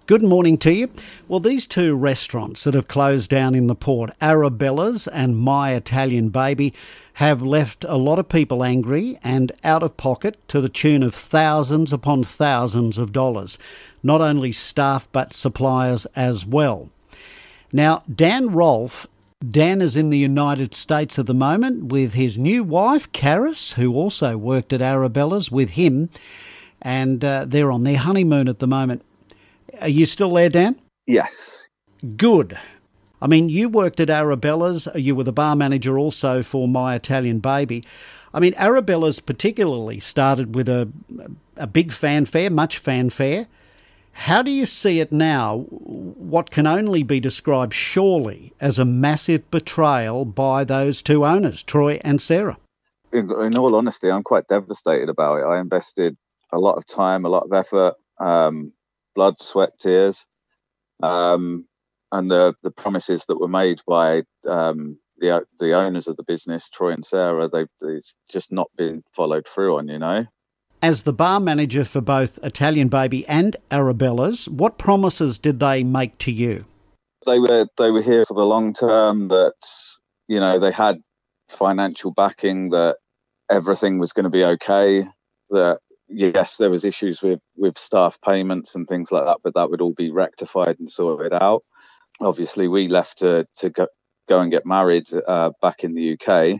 Good morning to you. Well, these two restaurants that have closed down in the port, Arabella's and My Italian Baby, have left a lot of people angry and out of pocket to the tune of thousands upon thousands of dollars. Not only staff but suppliers as well. Now, Dan Rolfe, Dan is in the United States at the moment with his new wife, Karis, who also worked at Arabella's with him, and they're on their honeymoon at the moment. Are you still there, Dan? Yes. Good. I mean, you worked at Arabella's. You were the bar manager also for My Italian Baby. I mean, Arabella's particularly started with a big fanfare, much fanfare. How do you see it now, what can only be described surely as a massive betrayal by those two owners, Troy and Sarah? In all honesty, I'm quite devastated about it. I invested a lot of time, a lot of effort, blood, sweat, tears, and the promises that were made by the owners of the business, Troy and Sarah, they've just not been followed through on, you know. As the bar manager for both Italian Baby and Arabella's, what promises did they make to you? They were here for the long term, that, you know, they had financial backing, that everything was going to be okay, that yes, there was issues with staff payments and things like that, but that would all be rectified and sorted out. Obviously, we left to go and get married back in the UK,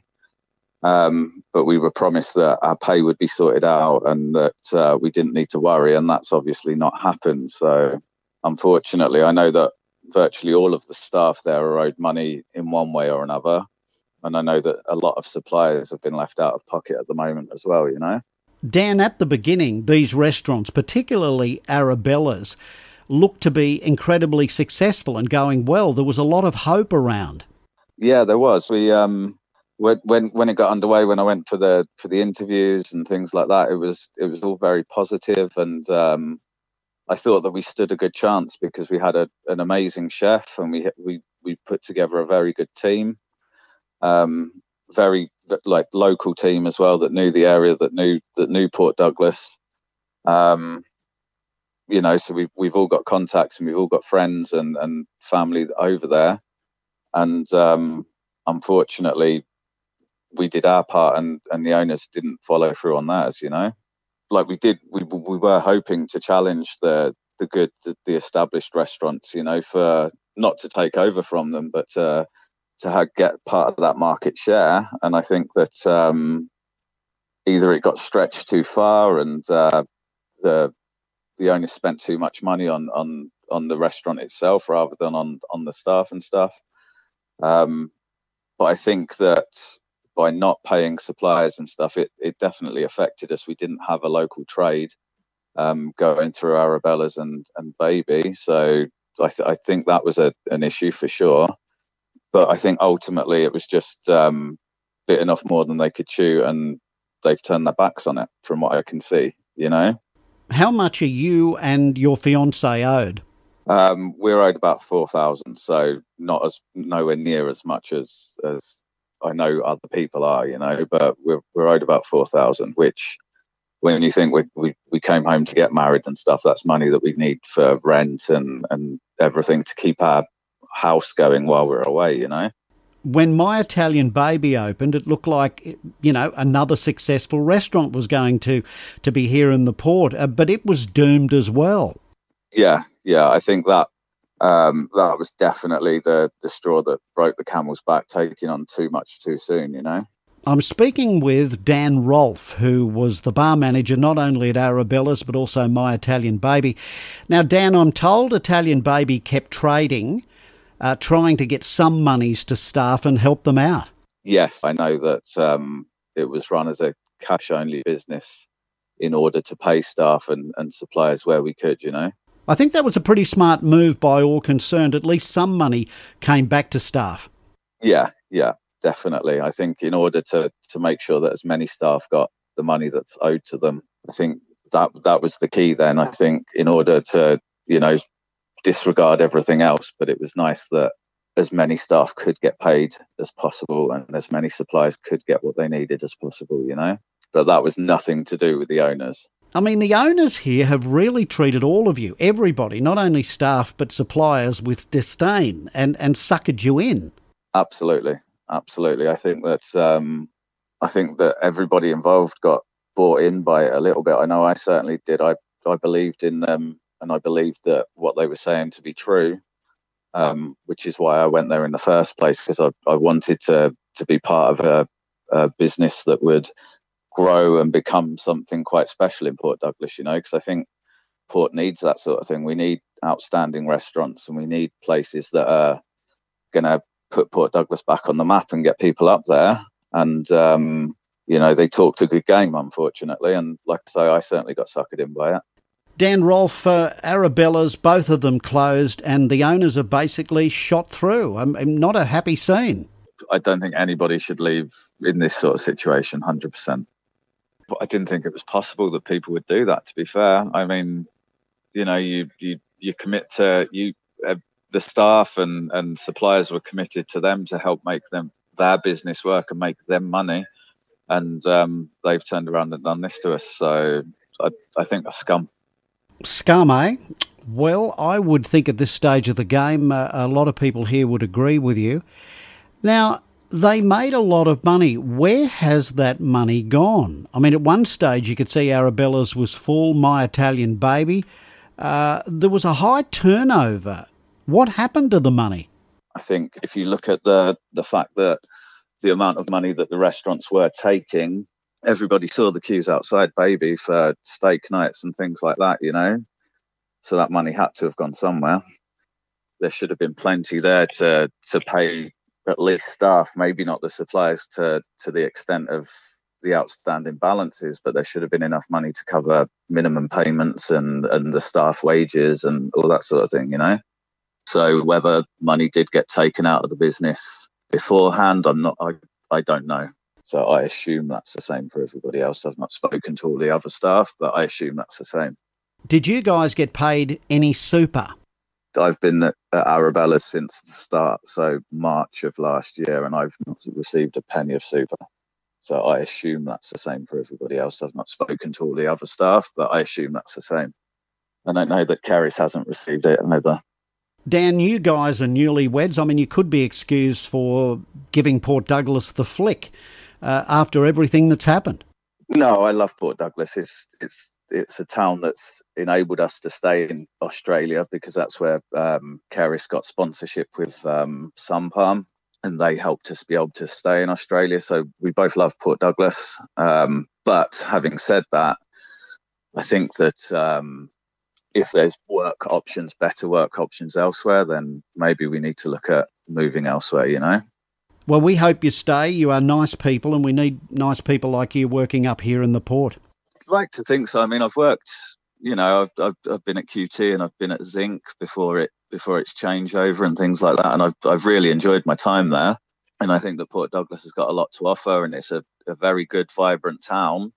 but we were promised that our pay would be sorted out and that we didn't need to worry, and that's obviously not happened. So, unfortunately, I know that virtually all of the staff there are owed money in one way or another, and I know that a lot of suppliers have been left out of pocket at the moment as well, you know. Dan, at the beginning, these restaurants, particularly Arabella's, looked to be incredibly successful and going well. There was a lot of hope around. Yeah, there was. We when it got underway, when I went for the interviews and things like that, it was all very positive, and I thought that we stood a good chance because we had an amazing chef, and we put together a very good team. Very local team as well, that knew the area, that knew Port Douglas. You know, so we've all got contacts and we've all got friends and family over there, and unfortunately we did our part and the owners didn't follow through on that, as you know. Like we were hoping to challenge the established restaurants, you know, for not to take over from them, but to get part of that market share. And I think that either it got stretched too far and the owners spent too much money on the restaurant itself rather than on the staff and stuff. But I think that by not paying suppliers and stuff, it definitely affected us. We didn't have a local trade going through Arabella's and Baby. So I think that was an issue for sure. But I think ultimately it was just bitten off more than they could chew, and they've turned their backs on it, from what I can see, you know. How much are you and your fiancée owed? We're owed about 4,000, so nowhere near as much as I know other people are, you know. But we're owed about 4,000, which, when you think we came home to get married and stuff, that's money that we need for rent and everything to keep our house going while we're away, you know. When My Italian Baby opened, it looked like, you know, another successful restaurant was going to be here in the port, but it was doomed as well. Yeah, I think that that was definitely the straw that broke the camel's back, taking on too much too soon, you know. I'm speaking with Dan Rolfe, who was the bar manager not only at Arabella's but also My Italian Baby. Now, Dan, I'm told Italian Baby kept trading, trying to get some monies to staff and help them out. Yes, I know that it was run as a cash-only business in order to pay staff and suppliers where we could, you know. I think that was a pretty smart move by all concerned. At least some money came back to staff. Yeah, definitely. I think in order to make sure that as many staff got the money that's owed to them, I think that was the key then. I think in order to, you know, disregard everything else, but it was nice that as many staff could get paid as possible and as many suppliers could get what they needed as possible, you know. But that was nothing to do with the owners. I mean, the owners here have really treated all of you, everybody, not only staff but suppliers, with disdain and suckered you in. Absolutely, absolutely. I think that everybody involved got bought in by it a little bit. I know I certainly did. I believed in them, and I believed that what they were saying to be true, which is why I went there in the first place, because I wanted to be part of a business that would grow and become something quite special in Port Douglas, because I think Port needs that sort of thing. We need outstanding restaurants, and we need places that are going to put Port Douglas back on the map and get people up there. And, they talked a good game, unfortunately. And like I say, I certainly got suckered in by it. Dan Rolfe, Arabella's, both of them closed, and the owners are basically shot through. Not a happy scene. I don't think anybody should leave in this sort of situation, 100%. But I didn't think it was possible that people would do that, to be fair. I mean, you commit to the staff and suppliers were committed to them to help make their business work and make them money. And they've turned around and done this to us. So I think that's scum. Scum, eh? Well, I would think at this stage of the game, a lot of people here would agree with you. Now, they made a lot of money. Where has that money gone? I mean, at one stage you could see Arabella's was full, My Italian Baby. There was a high turnover. What happened to the money? I think if you look at the fact that the amount of money that the restaurants were taking, everybody saw the queues outside Baby for steak nights and things like that, So that money had to have gone somewhere. There should have been plenty there to pay at least staff, maybe not the suppliers to the extent of the outstanding balances, but there should have been enough money to cover minimum payments and the staff wages and all that sort of thing, So whether money did get taken out of the business beforehand, I don't know. So I assume that's the same for everybody else. I've not spoken to all the other staff, but I assume that's the same. Did you guys get paid any super? I've been at Arabella since the start, so March of last year, and I've not received a penny of super. So I assume that's the same for everybody else. I've not spoken to all the other staff, but I assume that's the same. I don't know that Kerry's hasn't received it either. Dan, you guys are newlyweds. I mean, you could be excused for giving Port Douglas the flick after everything that's happened. No, I love Port Douglas. It's a town that's enabled us to stay in Australia because that's where Kerry's got sponsorship with Sunpalm, and they helped us be able to stay in Australia. So we both love Port Douglas. But having said that, I think that if there's better work options elsewhere, then maybe we need to look at moving elsewhere, Well, we hope you stay. You are nice people, and we need nice people like you working up here in the port. I'd like to think so. I mean, I've worked, I've been at QT and I've been at Zinc before its changeover and things like that, and I've really enjoyed my time there. And I think that Port Douglas has got a lot to offer, and it's a very good, vibrant town.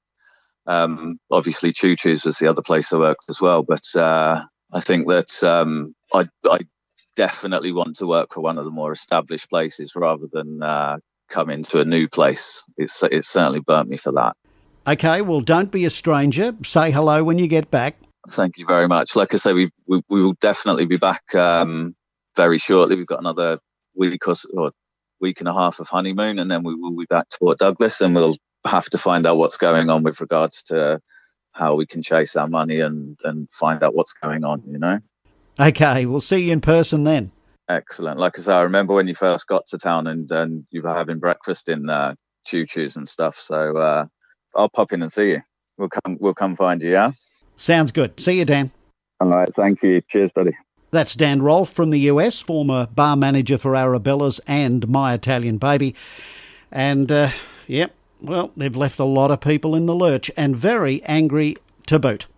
Obviously, Choo Choo's was the other place I worked as well, but I think that I definitely want to work for one of the more established places rather than come into a new place. It's certainly burnt me for that. Okay, well, don't be a stranger. Say hello when you get back. Thank you very much. Like I say, we will definitely be back very shortly. We've got another week or week and a half of honeymoon, and then we will be back to Port Douglas, and we'll have to find out what's going on with regards to how we can chase our money and find out what's going on, Okay, we'll see you in person then. Excellent. Like I say, I remember when you first got to town and you were having breakfast in Choo Choo's and stuff. So I'll pop in and see you. We'll come find you, yeah? Sounds good. See you, Dan. All right, thank you. Cheers, buddy. That's Dan Rolfe from the US, former bar manager for Arabella's and My Italian Baby. And, well, they've left a lot of people in the lurch and very angry to boot.